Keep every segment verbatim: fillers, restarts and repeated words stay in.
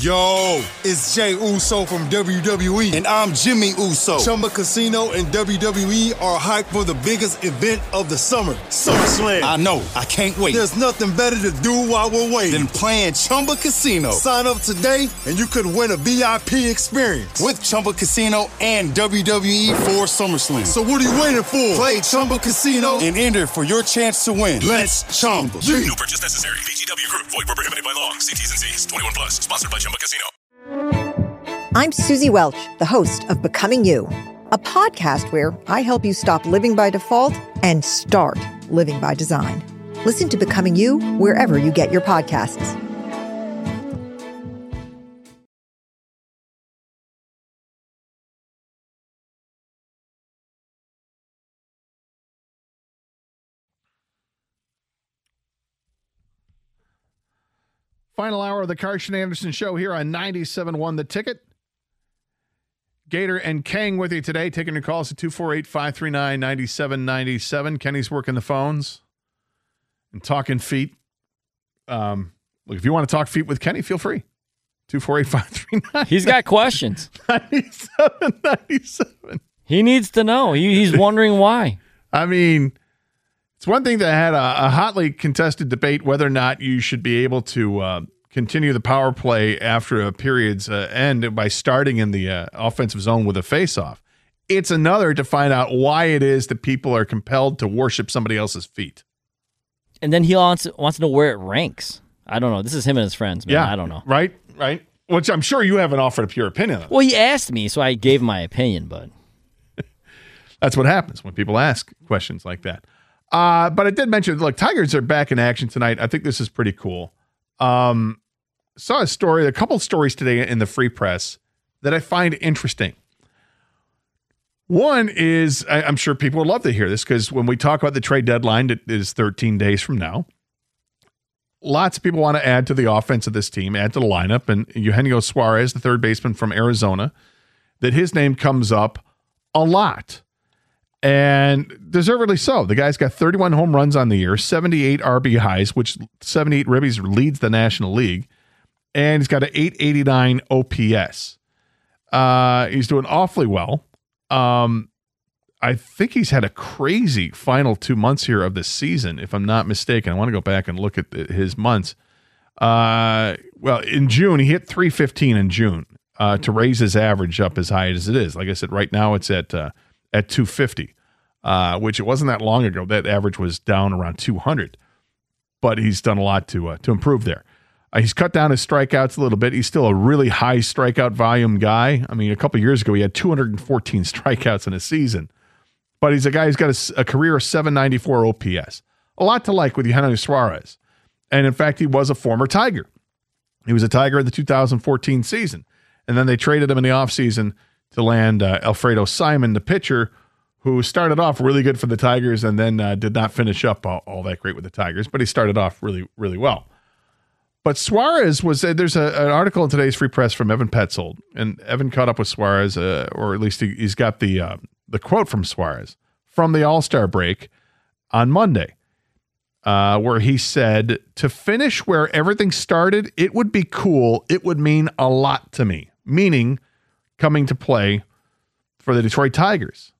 Yo, it's Jay Uso from W W E. And I'm Jimmy Uso. Chumba Casino and W W E are hyped for the biggest event of the summer, SummerSlam. I know. I can't wait. There's nothing better to do while we're waiting than playing Chumba Casino. Sign up today and you could win a V I P experience with Chumba Casino and W W E for SummerSlam. So what are you waiting for? Play Chumba Casino and enter for your chance to win. Let's Chumba. No purchase necessary. V G W Group. Void where prohibited by law. See T's and C's. twenty-one plus. Sponsored by Chumba Casino. I'm Susie Welch, the host of Becoming You, a podcast where I help you stop living by default and start living by design. Listen to Becoming You wherever you get your podcasts. Final hour of the Carson Anderson Show here on ninety-seven point one The Ticket. Gator and Kang with you today, taking your calls at two four eight, five three nine, nine seven nine seven. Kenny's working the phones and talking feet. Um, look, if you want to talk feet with Kenny, feel free. two four eight, five three nine. He's got questions. ninety-seven ninety-seven. He needs to know. He, he's wondering why. I mean, it's one thing that had a, a hotly contested debate whether or not you should be able to uh, continue the power play after a period's uh, end by starting in the uh, offensive zone with a face-off. It's another to find out why it is that people are compelled to worship somebody else's feet. And then he wants, wants to know where it ranks. I don't know. This is him and his friends, man. Yeah, I don't know. Right, right. Which I'm sure you haven't offered up your opinion on. Well, he asked me, so I gave my opinion, but... That's what happens when people ask questions like that. Uh, but I did mention, look, Tigers are back in action tonight. I think this is pretty cool. Um, saw a story, a couple stories today in the Free Press that I find interesting. One is, I, I'm sure people would love to hear this because when we talk about the trade deadline, it is thirteen days from now. Lots of people want to add to the offense of this team, add to the lineup. And Eugenio Suarez, the third baseman from Arizona, that his name comes up a lot. And deservedly so. The guy's got thirty-one home runs on the year, seventy-eight R B Is, which seventy-eight ribbies leads the National League. And he's got an eight eighty-nine O P S. Uh, he's doing awfully well. Um, I think he's had a crazy final two months here of the season, if I'm not mistaken. I want to go back and look at the, his months. Uh, well, in June, he hit three fifteen in June uh, to raise his average up as high as it is. Like I said, right now it's at... Uh, at two fifty, uh, which it wasn't that long ago. That average was down around two hundred, but he's done a lot to uh, to improve there. Uh, he's cut down his strikeouts a little bit. He's still a really high strikeout volume guy. I mean, a couple years ago, he had two hundred fourteen strikeouts in a season, but he's a guy who's got a, a career of seven ninety-four O P S. A lot to like with Eugenio Suarez. And in fact, he was a former Tiger. He was a Tiger in the two thousand fourteen season. And then they traded him in the offseason to land uh, Alfredo Simon, the pitcher, who started off really good for the Tigers and then uh, did not finish up all, all that great with the Tigers, but he started off really, really well. But Suarez was, uh, there's a, an article in today's Free Press from Evan Petzold, and Evan caught up with Suarez, uh, or at least he, he's got the uh, the quote from Suarez from the All-Star break on Monday, uh, where he said, "To finish where everything started, it would be cool. It would mean a lot to me," meaning coming to play for the Detroit Tigers.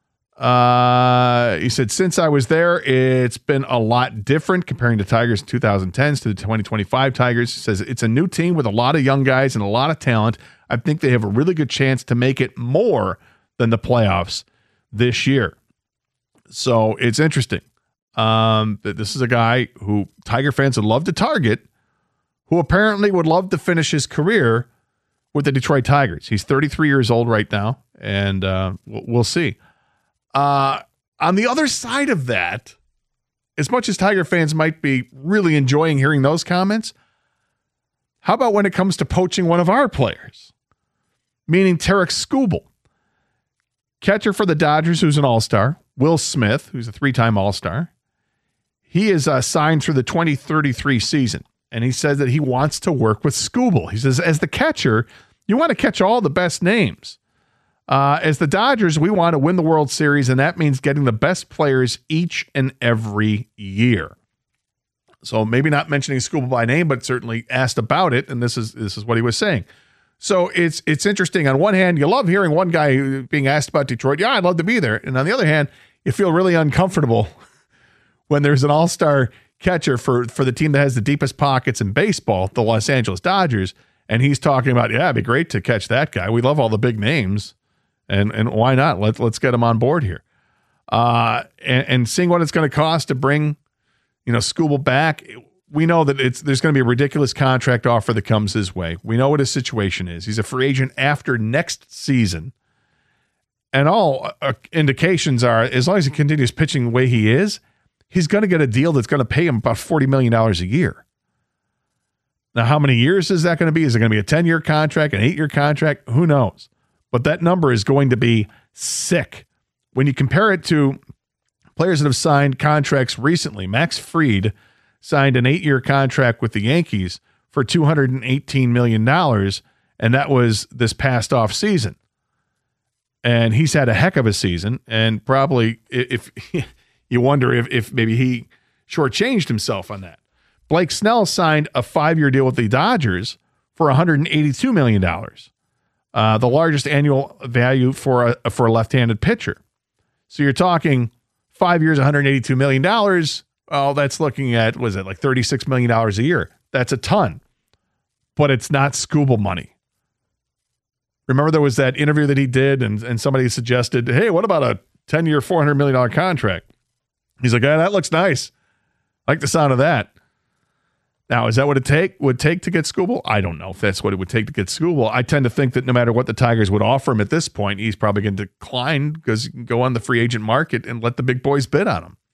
Uh, he said, "Since I was there, it's been a lot different comparing the Tigers in twenty tens to the twenty twenty-five Tigers." He says, "It's a new team with a lot of young guys and a lot of talent. I think they have a really good chance to make it more than the playoffs this year." So it's interesting um, that this is a guy who Tiger fans would love to target, who apparently would love to finish his career with the Detroit Tigers. He's thirty-three years old right now, and uh, we'll see. Uh, on the other side of that, as much as Tiger fans might be really enjoying hearing those comments, how about when it comes to poaching one of our players? Meaning Tarik Skubal, catcher for the Dodgers, who's an all-star. Will Smith, who's a three-time all-star. He is uh, signed through the twenty thirty-three season, and he says that he wants to work with Skubal. He says, as the catcher, you want to catch all the best names. Uh, as the Dodgers, we want to win the World Series, and that means getting the best players each and every year. So maybe not mentioning Skubal by name, but certainly asked about it. And this is this is what he was saying. So it's it's interesting. On one hand, you love hearing one guy being asked about Detroit. Yeah, I'd love to be there. And on the other hand, you feel really uncomfortable when there's an all-star catcher for, for the team that has the deepest pockets in baseball, the Los Angeles Dodgers. And he's talking about, yeah, it'd be great to catch that guy. We love all the big names. And and why not? Let's, let's get him on board here. Uh, and, and seeing what it's going to cost to bring, you know, Skubal back. We know that it's there's going to be a ridiculous contract offer that comes his way. We know what his situation is. He's a free agent after next season. And all uh, indications are, as long as he continues pitching the way he is, he's going to get a deal that's going to pay him about forty million dollars a year. Now, how many years is that going to be? Is it going to be a ten-year contract, an eight-year contract? Who knows? But that number is going to be sick. When you compare it to players that have signed contracts recently, Max Fried signed an eight-year contract with the Yankees for two hundred eighteen million dollars, and that was this past off season. And he's had a heck of a season, and probably if you wonder if, if maybe he shortchanged himself on that. Blake Snell signed a five-year deal with the Dodgers for one hundred eighty-two million dollars, uh, the largest annual value for a, for a left-handed pitcher. So you're talking five years, one hundred eighty-two million dollars. Oh, that's looking at, was it like thirty-six million dollars a year? That's a ton, but it's not Skubal money. Remember there was that interview that he did and, and somebody suggested, hey, what about a ten-year, four hundred million dollars contract? He's like, yeah, that looks nice. I like the sound of that. Now, is that what it take would take to get Skubal? I don't know if that's what it would take to get Skubal. I tend to think that no matter what the Tigers would offer him at this point, he's probably going to decline because you can go on the free agent market and let the big boys bid on him.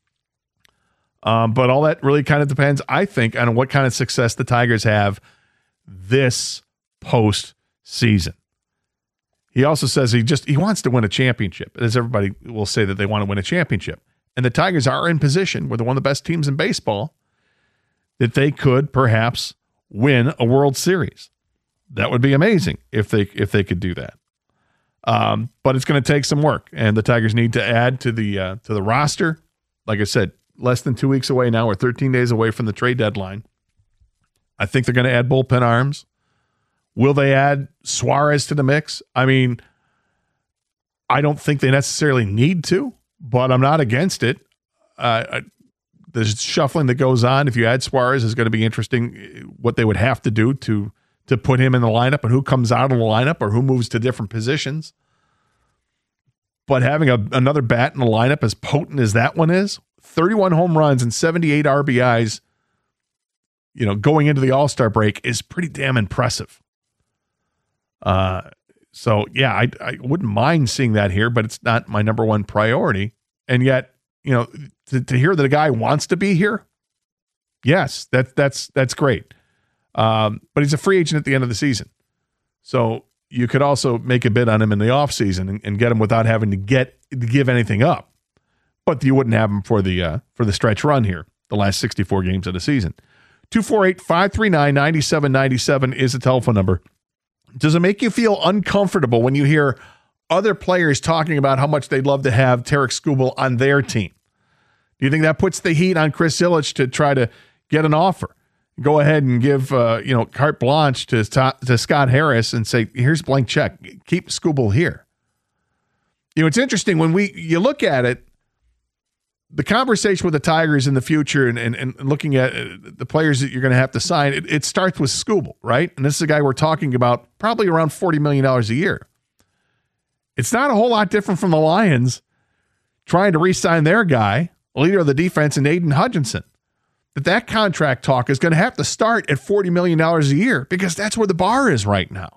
Um, but all that really kind of depends, I think, on what kind of success the Tigers have this postseason. He also says he just he wants to win a championship, as everybody will say that they want to win a championship. And the Tigers are in position where they're one of the best teams in baseball, that they could perhaps win a World Series. That would be amazing if they if they could do that. Um, but it's going to take some work, and the Tigers need to add to the uh, to the roster. Like I said, less than two weeks away now. We're thirteen days away from the trade deadline. I think they're going to add bullpen arms. Will they add Suarez to the mix? I mean, I don't think they necessarily need to, but I'm not against it. Uh, I, the shuffling that goes on, if you add Suarez, is going to be interesting what they would have to do to to put him in the lineup and who comes out of the lineup or who moves to different positions. But having a, another bat in the lineup as potent as that one is, thirty-one home runs and seventy-eight R B Is, you know, going into the All-Star break is pretty damn impressive. Uh, so yeah, I, I wouldn't mind seeing that here, but it's not my number one priority. And yet, you know, to, to hear that a guy wants to be here, yes, that that's that's great. Um, but he's a free agent at the end of the season, so you could also make a bid on him in the offseason and, and get him without having to get to give anything up. But you wouldn't have him for the uh, for the stretch run here, the last sixty-four games of the season. two four eight, five three nine, nine seven nine seven is the telephone number. Does it make you feel uncomfortable when you hear other players talking about how much they'd love to have Tarik Skubal on their team? Do you think that puts the heat on Chris Ilitch to try to get an offer? Go ahead and give uh, you know carte blanche to, to Scott Harris and say, here's a blank check. Keep Skubal here. You know, it's interesting when we you look at it, the conversation with the Tigers in the future and, and, and looking at the players that you're going to have to sign, it, it starts with Skubal, right? And this is a guy we're talking about probably around forty million dollars a year. It's not a whole lot different from the Lions trying to re-sign their guy, leader of the defense, in Aiden Hutchinson. That that contract talk is going to have to start at forty million dollars a year because that's where the bar is right now.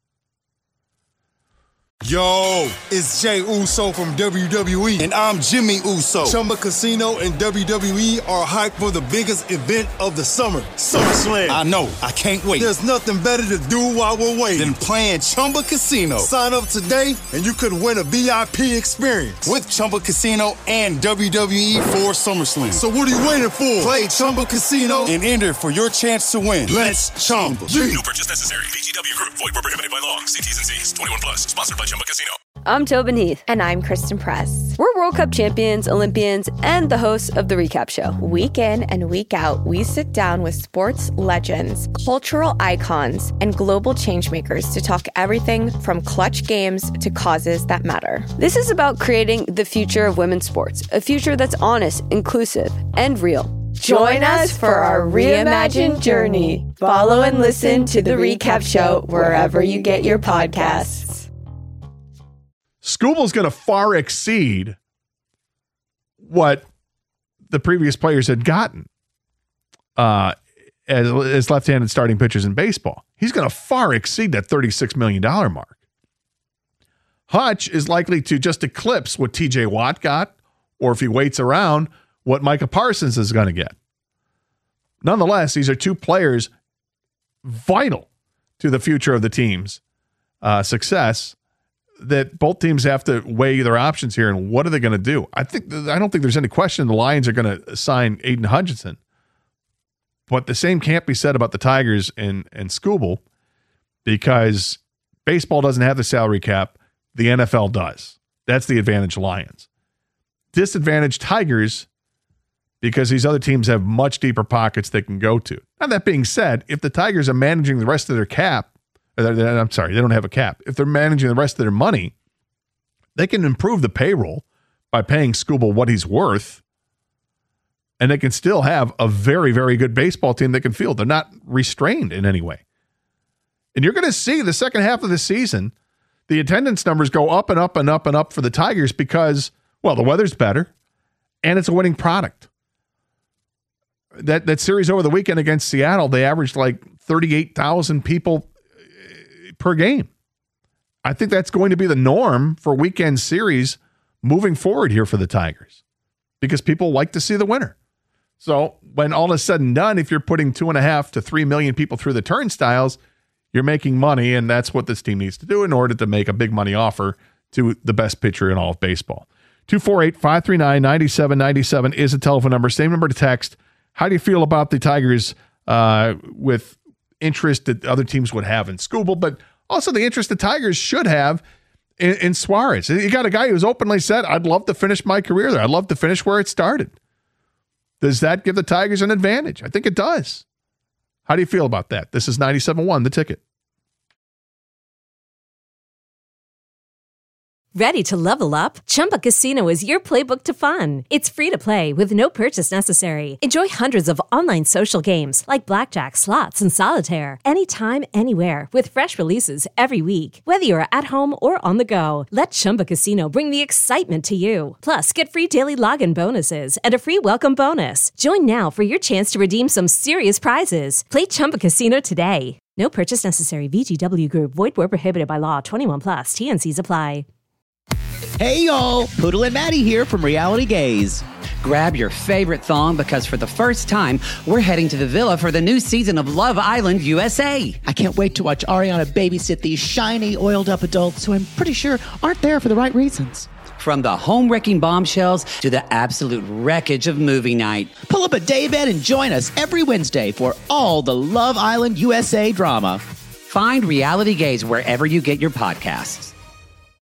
Yo, it's Jay Uso from W W E. And I'm Jimmy Uso. Chumba Casino and W W E are hyped for the biggest event of the summer, SummerSlam. I know. I can't wait. There's nothing better to do while we're waiting than playing Chumba Casino. Sign up today and you could win a V I P experience with Chumba Casino and W W E for SummerSlam. So what are you waiting for? Play Chumba Casino and enter for your chance to win. Let's Chumba. No purchase necessary. V G W Group. Void where prohibited by law. See T's and C's. twenty-one plus. Sponsored by Chumba Casino. I'm Tobin Heath. And I'm Kristen Press. We're World Cup champions, Olympians, and the hosts of The Recap Show. Week in and week out, we sit down with sports legends, cultural icons, and global changemakers to talk everything from clutch games to causes that matter. This is about creating the future of women's sports, a future that's honest, inclusive, and real. Join us for our reimagined journey. Follow and listen to The Recap Show wherever you get your podcasts. Scooble's going to far exceed what the previous players had gotten uh, as, as left-handed starting pitchers in baseball. He's going to far exceed that thirty-six million dollars mark. Hutch is likely to just eclipse what T J Watt got, or if he waits around, what Micah Parsons is going to get. Nonetheless, these are two players vital to the future of the team's uh, success that both teams have to weigh their options here and what are they going to do. I think I don't think there's any question the Lions are going to sign Aiden Hutchinson, but the same can't be said about the Tigers and and Scooble, because baseball doesn't have the salary cap. The N F L does. That's the advantage Lions. Disadvantage Tigers, because these other teams have much deeper pockets they can go to. Now, that being said, if the Tigers are managing the rest of their cap, I'm sorry, they don't have a cap. If they're managing the rest of their money, they can improve the payroll by paying Scooble what he's worth, and they can still have a very, very good baseball team that can field. They're not restrained in any way. And you're going to see the second half of the season, the attendance numbers go up and up and up and up for the Tigers because, well, the weather's better, and it's a winning product. That that series over the weekend against Seattle, they averaged like thirty-eight thousand people per game. I think that's going to be the norm for weekend series moving forward here for the Tigers, because people like to see the winner. So when all is said and done, if you're putting two and a half to three million people through the turnstiles, you're making money, and that's what this team needs to do in order to make a big money offer to the best pitcher in all of baseball. two four eight, five three nine, nine seven nine seven is a telephone number. Same number to text. How do you feel about the Tigers uh, with interest that other teams would have in Scooble, but also the interest the Tigers should have in, in Suarez? You got a guy who's openly said, I'd love to finish my career there. I'd love to finish where it started. Does that give the Tigers an advantage? I think it does. How do you feel about that? This is ninety-seven point one, The Ticket. Ready to level up? Chumba Casino is your playbook to fun. It's free to play with no purchase necessary. Enjoy hundreds of online social games like blackjack, slots, and solitaire anytime, anywhere with fresh releases every week. Whether you're at home or on the go, let Chumba Casino bring the excitement to you. Plus, get free daily login bonuses and a free welcome bonus. Join now for your chance to redeem some serious prizes. Play Chumba Casino today. No purchase necessary. V G W Group. Void where prohibited by law. twenty-one plus. T N Cs apply. Hey y'all, Poodle and Maddie here from Reality Gaze. Grab your favorite thong because for the first time, we're heading to the villa for the new season of Love Island U S A. I can't wait to watch Ariana babysit these shiny, oiled-up adults who I'm pretty sure aren't there for the right reasons. From the home-wrecking bombshells to the absolute wreckage of movie night. Pull up a daybed and join us every Wednesday for all the Love Island U S A drama. Find Reality Gaze wherever you get your podcasts.